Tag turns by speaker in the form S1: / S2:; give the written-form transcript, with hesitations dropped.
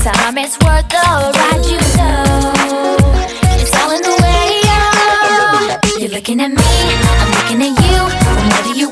S1: time it's worth the ride. You know it's all in the way. You're looking at me.